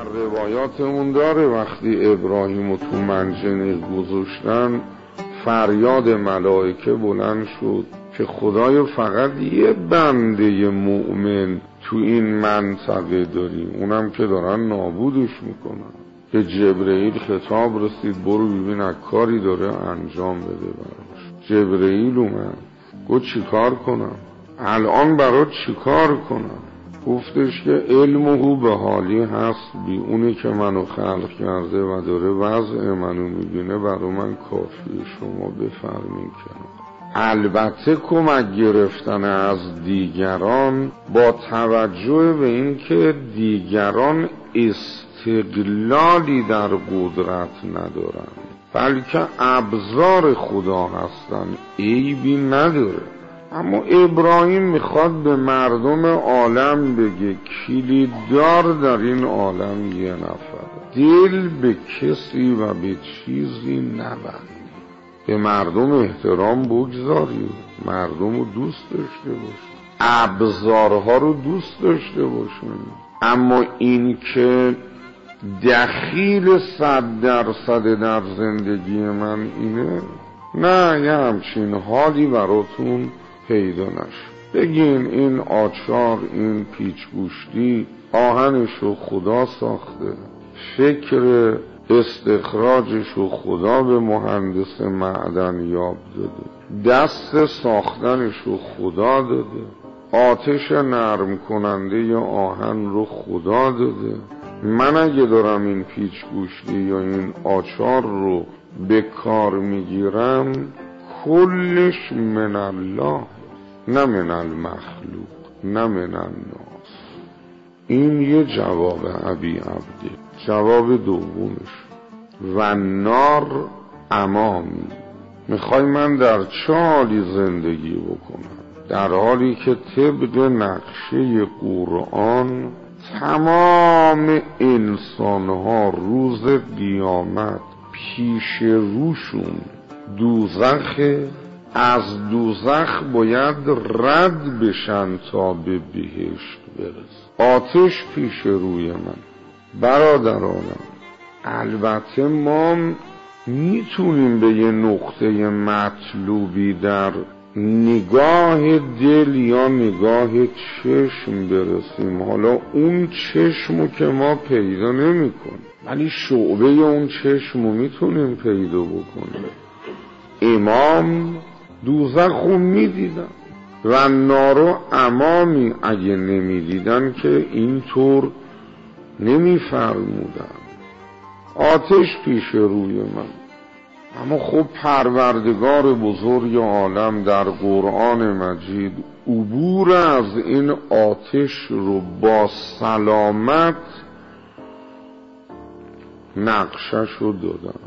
روایاتمون داره وقتی ابراهیم رو تو منجنیق گذاشتن فریاد ملائکه بلند شد که خدایا فقط یه بنده مؤمن تو این منطقه داریم، اونم که دارن نابودش میکنن. به جبرئیل خطاب رسید برو ببین از کاری داره انجام بده براش. جبرئیل اومد گفت چیکار کنم؟ الان برات چیکار کنم؟ گفتش که علمه به حالی هست بی، اونی که منو خلق کرده و داره وضع منو میبینه برای من کافیه، شما بفرمین کنم. البته کمک گرفتن از دیگران با توجه به این که دیگران استقلالی در قدرت ندارن بلکه ابزار خدا هستن، عیبی نداره. اما ابراهیم میخواد به مردم عالم بگه کلیددار در این عالم یه نفر، دل به کسی و به چیزی نبندی، به مردم احترام بگذاری، مردم رو دوست داشته باش، ابزارها رو دوست داشته باشون. اما این که دخیل 100% در زندگی من اینه، نه، یه همچین حالی براتون پیدا نشه. بگین این آچار، این پیچگوشتی آهنشو خدا ساخته، فکر استخراجشو خدا به مهندس معدن یاب داده، دست ساختنشو خدا داده، آتش نرم کننده آهن رو خدا داده. من اگه دارم این پیچگوشتی یا این آچار رو به کار میگیرم کلش من الله، نه من المخلوق، نه من الناس. این یه جواب ابی عبده. جواب دومش و نار امامی، میخوای من در چه حالی زندگی بکنم؟ در حالی که طبق نقشه قرآن تمام انسانها روز قیامت پیش روشون دوزخه، از دوزخ باید رد بشن تا به بهشت برس. آتش پیش روی من. برادرانم، البته ما میتونیم به یه نقطه مطلوبی در نگاه دل یا نگاه چشم برسیم. حالا اون چشمو که ما پیدا نمی کنیم ولی شعبه اون چشمو میتونیم پیدا بکنیم. امام دوزخو میدیدن و نارو امامی، اگه نمیدیدن که اینطور نمیفرمودن. آتش پیش روی من. اما خب پروردگار بزرگ عالم در قرآن مجید عبور از این آتش رو با سلامت نقشش رو دادن.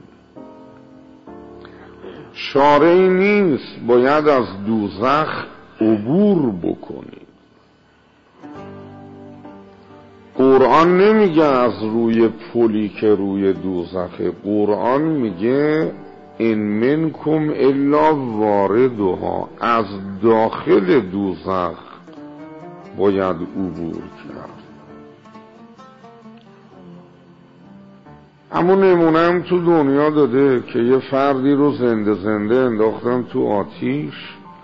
چاره‌ای نیست، باید از دوزخ عبور بکنی. قرآن نمیگه از روی پلی که روی دوزخه، قرآن میگه ان منکم الا واردها، از داخل دوزخ باید عبور کرد. اما نمونم تو دنیا داده که یه فردی رو زنده زنده انداختن تو آتیش،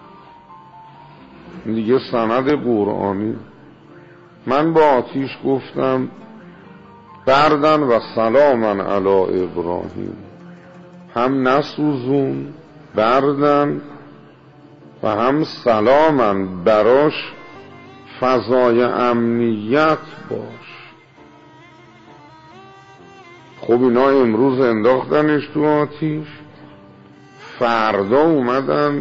دیگه سند قرآنی. من با آتیش گفتم بردن و سلامن علی ابراهیم، هم نسوزون بردن و هم سلامن، براش فضای امنیت باش. خب اینا امروز انداختنش تو آتیش، فردا اومدن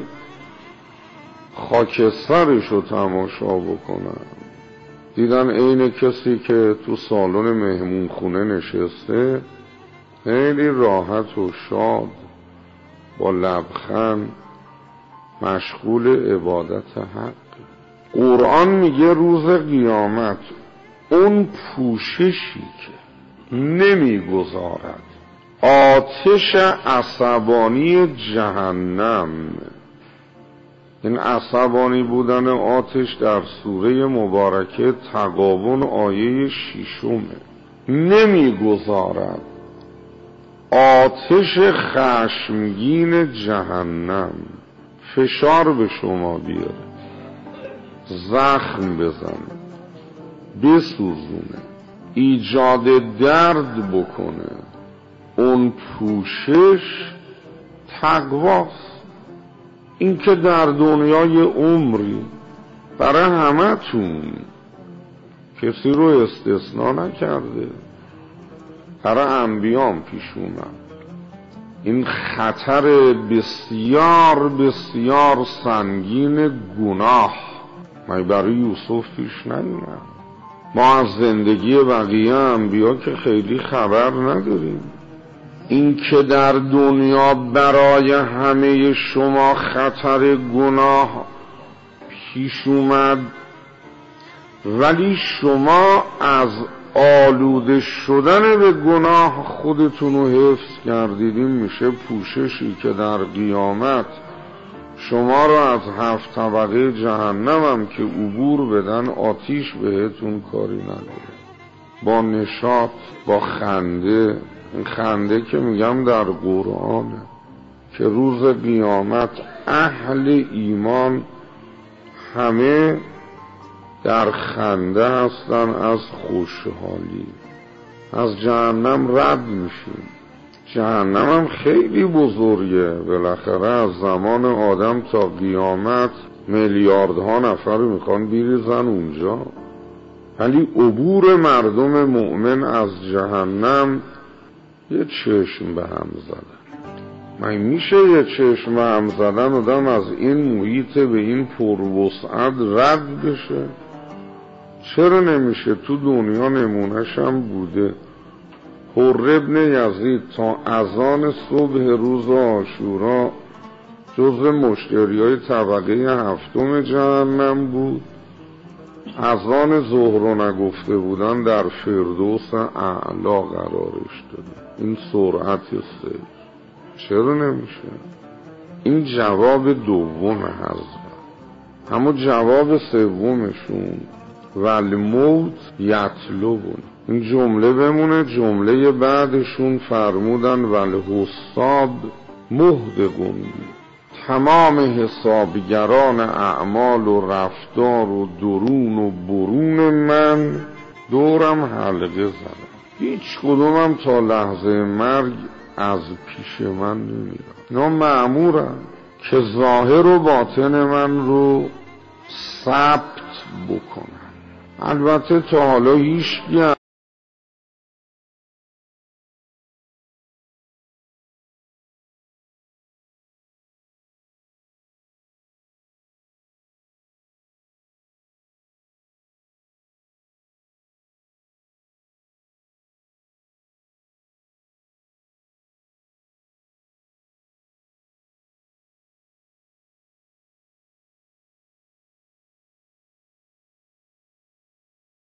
خاکسترش رو تماشا بکنن، دیدن عین کسی که تو سالن مهمون خونه نشسته خیلی راحت و شاد با لبخند مشغول عبادت حق. قرآن میگه روز قیامت اون پوششی که نمیگذارد آتش عصبانی جهنم، این عصبانی بودن آتش در سوره مبارکه تغابن آیه 6 نمیگذارد آتش خشمگین جهنم فشار به شما بیاره، زخم بزنه، بسوزونه، ایجاد درد بکنه. اون پوشش تقواست. این که در دنیای عمری برای همتون کسی رو استثناء نکرده، برای انبیام پیش اومد. این خطر بسیار بسیار سنگین گناه مگه برای یوسف پیش نیومد؟ ما از زندگی بقیه انبیا که خیلی خبر نداریم. این که در دنیا برای همه شما خطر گناه پیش اومد ولی شما از آلوده شدن به گناه خودتون رو حفظ کردید، این میشه پوششی که در قیامت شما رو از 7 طبقه جهنم هم که عبور بدن آتیش بهتون کاری نداره. با نشاط، با خنده، این خنده که میگم در قرآنه که روز قیامت اهل ایمان همه در خنده هستن از خوشحالی. از جهنم رد میشیم. جهنم هم خیلی بزرگه، بالاخره از زمان آدم تا قیامت میلیاردها نفر میخوان بریزن اونجا، ولی عبور مردم مؤمن از جهنم یه چشم به هم زدن. من میشه یه چشم به هم زدن آدم از این محیط به این پروسعت رد بشه؟ چرا نمیشه؟ تو دنیا نمونهش هم بوده. حر ابن یزید تا اذان صبح روز عاشورا جزو مشتریای طبقه 7 جهنم بود. اذان ظهر رو نگفته بودن در فردوس اعلا قرارش داده. این سرعت سیر. چرا نمیشه؟ این جواب دوم حضرت. اما جواب سومشون والموت یطلبون، این جمله بمونه. جمله بعدشون فرمودن والحساب مهدقون، تمام حسابگران اعمال و رفتار و درون و برون من دورم حلقه زدن، هیچ کدومم تا لحظه مرگ از پیش من نمیرن. اینا مأمورن که ظاهر و باطن من رو ثبت بکنن. البته تا حالا هیچکی